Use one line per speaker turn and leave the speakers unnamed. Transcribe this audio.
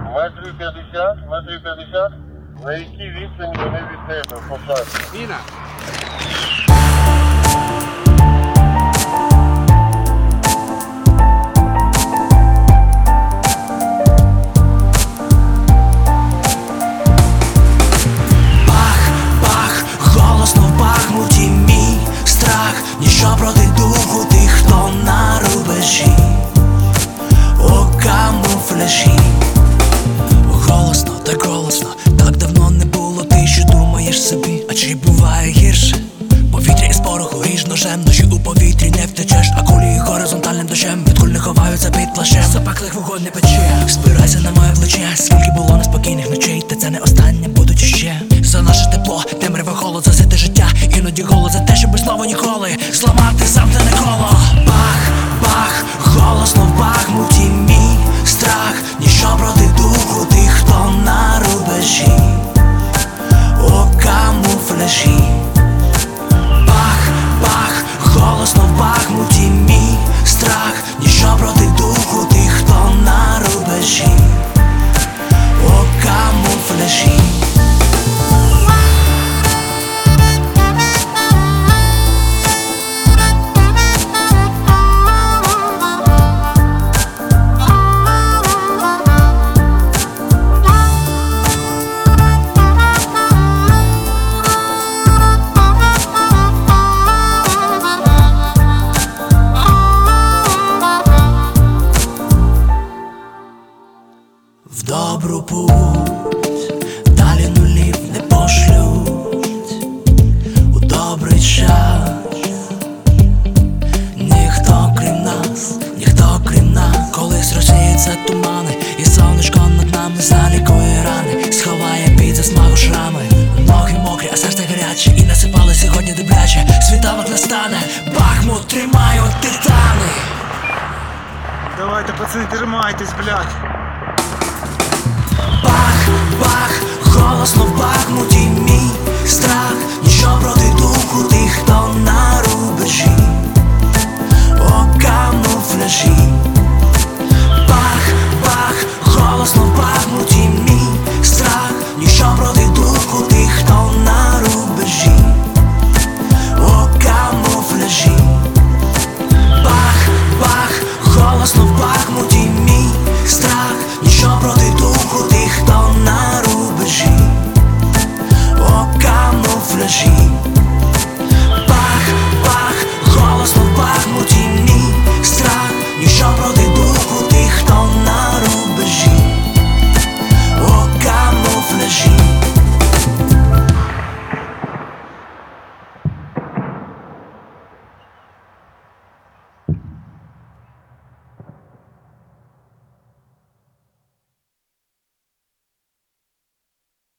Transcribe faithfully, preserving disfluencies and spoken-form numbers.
Метрів п'ятдесят, метрів п'ятдесят. На якій відстані вони від тебе посадять?
Міна.
Голосно в Бахмуті мій страх, ніщо проти духу тих, хто на рубежі, у камуфляжі. Голосно, так голосно, так давно не було, ти що думаєш собі, а чи буває гірше? Повітря із пороху ріж ножем, ночі у повітрі не втечеш, а кулі горизонтальним дощем від куль не ховаються під плащем. Запеклих вогонь не пече, спирайся на моє плече. Скільки було неспокійних ночей, та це не останнє, будуть іще. За наше тепло, темряве холод, засите життя. Іноді голод за те, щоб без слова ніколи зламати замкнене коло. Бах, бах, голосно в Бахмуті мій страх, ніщо проти духу тих, хто на рубежі, у камуфляжі. Бах, бах, голосно в Бахмуті мій страх, ніщо проти духу тих, хто на рубежі, у камуфляжі. В добру путь далі нулів не пошлють, у добрий час ніхто крім нас, ніхто крім нас. Колись розсіються тумани, і сонечко над нами залікує рани, сховає під засмагу шрами. Ноги мокрі, а серце гаряче, і насипали сьогодні добряче. Світанок настане, Бахмут тримають титани.
Давайте, пацани, тримайтесь, блядь.
Бах, бах, голосно в Бахмуті мій страх, ніщо проти духу тих, хто на рубежі, у камуфляжі. Бах, бах, голосно в Бахмуті мій страх, ніщо проти духу тих, хто на рубежі, у камуфляжі. Бах, бах, голосно в Бахмуті мій страх, ніщо проти духу тих, хто на рубежі, у камуфляжі.